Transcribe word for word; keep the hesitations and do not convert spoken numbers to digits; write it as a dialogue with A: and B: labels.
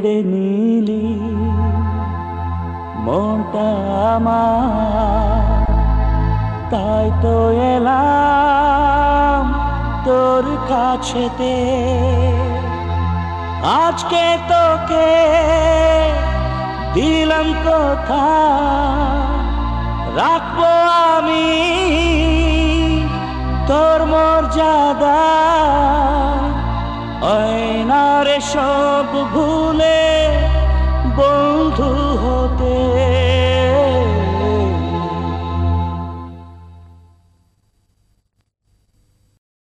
A: কেড়ে নিলি মনটা আমার, তাই তো এলাম তোর কাছেতে। আজকে তোকে দিলাম কথা, রাখবো আমি তোর মর্যাদা। আয়নারে সব